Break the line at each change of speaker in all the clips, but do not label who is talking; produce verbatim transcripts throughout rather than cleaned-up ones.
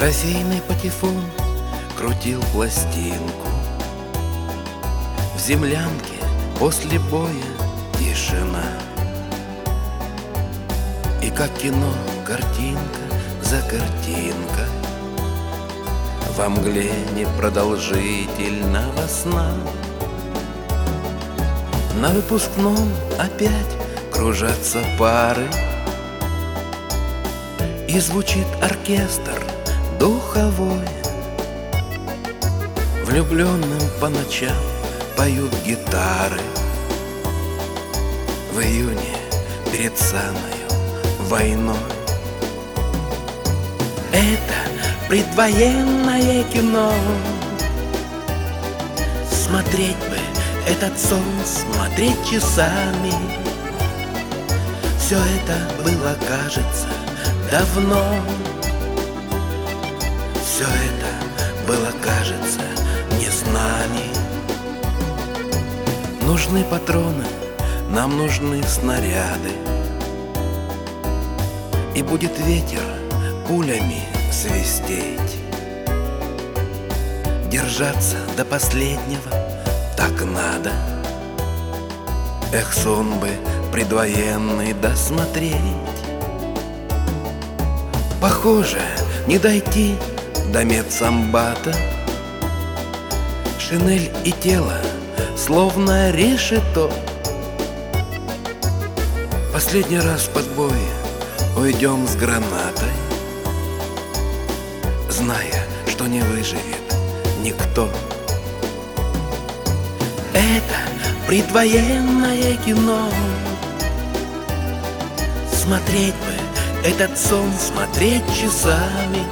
Трофейный патефон крутил пластинку. В землянке после боя тишина. И как кино картинка за картинкой во мгле непродолжительного сна. На выпускном опять кружатся пары, и звучит оркестр духовой. Влюбленным по ночам поют гитары. В июне перед самою войной. Это предвоенное кино. Смотреть бы этот сон, смотреть часами. Все это было, кажется, давно. Все это было, кажется, не с нами. Нужны патроны, нам нужны снаряды. И будет ветер пулями свистеть. Держаться до последнего так надо. Эх, сон бы предвоенный досмотреть. Похоже, не дойти до медсамбата. Шинель и тело словно решето. Последний раз под бой уйдем с гранатой, зная, что не выживет никто. Это предвоенное кино. Смотреть бы этот сон, смотреть часами.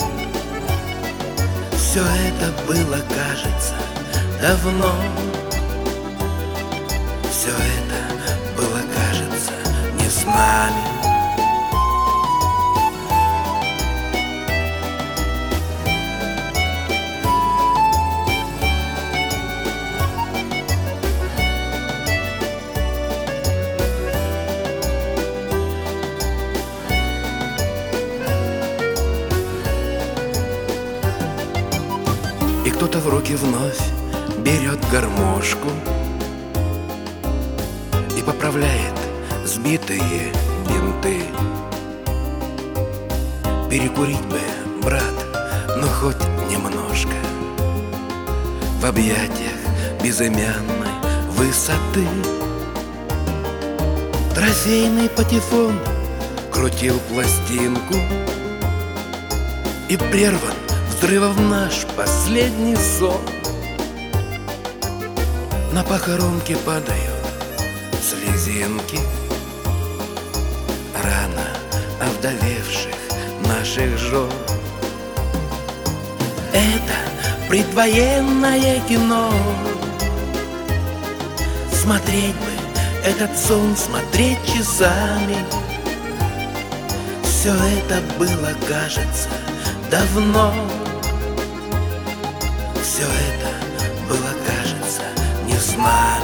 Все это было, кажется, давно. Все это было, кажется, не с нами. И кто-то в руки вновь берет гармошку и поправляет сбитые бинты. Перекурить бы, брат, но хоть немножко в объятиях безымянной высоты. Трофейный патефон крутил пластинку, и прерван взрывом наш последний сон. На похоронке падают слезинки, рано овдовевших наших жен. Это предвоенное кино. Смотреть бы этот сон, смотреть часами. Все это было, кажется, давно. Все это было, кажется, не с нами.